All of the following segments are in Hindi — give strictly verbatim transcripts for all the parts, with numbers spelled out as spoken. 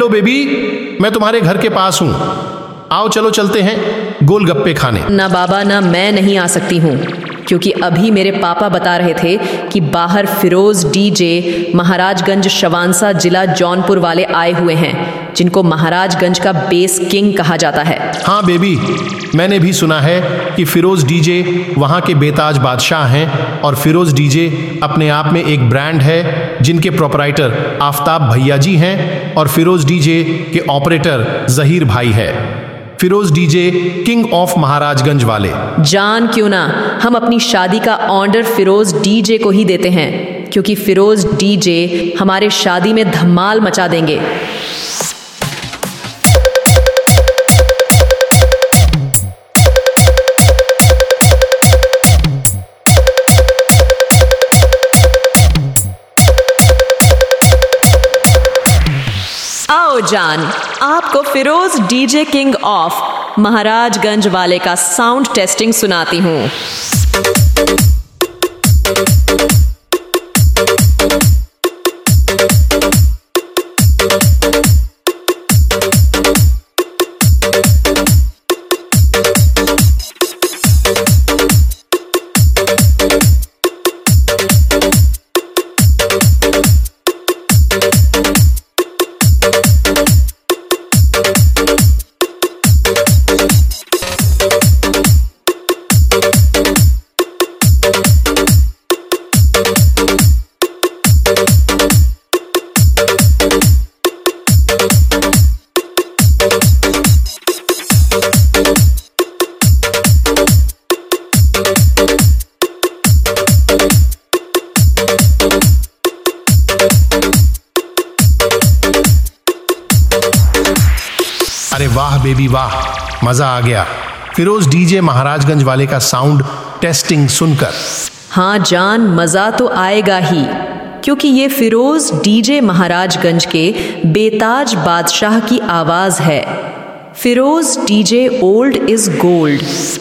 हेलो बेबी, मैं तुम्हारे घर के पास हूँ, आओ चलो चलते हैं गोलगप्पे खाने। ना बाबा, ना मैं नहीं आ सकती हूँ, क्योंकि अभी मेरे पापा बता रहे थे कि बाहर फिरोज डीजे महाराजगंज शवांसा जिला जौनपुर वाले आए हुए हैं, जिनको महाराजगंज का बेस किंग कहा जाता है। हाँ बेबी, मैंने भी सुना है कि फिरोज डीजे वहाँ के बेताज बादशाह हैं, और फिरोज डीजे अपने आप में एक ब्रांड है जिनके प्रोपराइटर आफ्ताब भैया जी हैं, और फिरोज डीजे के ऑपरेटर जहीर भाई है। Firoz DJ king of Maharajganj वाले। जान क्यों ना हम अपनी शादी का ऑर्डर फिरोज डीजे को ही देते हैं, क्योंकि फिरोज डीजे हमारे शादी में धमाल मचा देंगे। आओ जान, आपको Firoz DJ king of Maharajganj वाले का साउंड टेस्टिंग सुनाती हूँ। अरे वाह बेबी वाह, मजा आ गया फिरोज डीजे महाराजगंज वाले का साउंड टेस्टिंग सुनकर। हाँ जान, मजा तो आएगा ही, क्योंकि ये फिरोज डीजे महाराजगंज के बेताज बादशाह की आवाज है। Firoz DJ old is gold.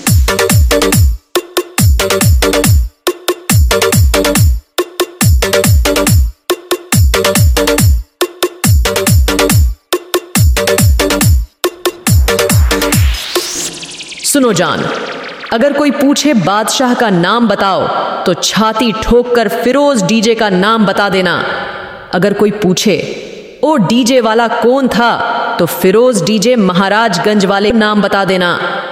सुनो जान, अगर कोई पूछे बादशाह का नाम बताओ तो छाती ठोक कर फिरोज डीजे का नाम बता देना। अगर कोई पूछे ओ डीजे वाला कौन था, तो फिरोज डीजे महाराजगंज वाले नाम बता देना।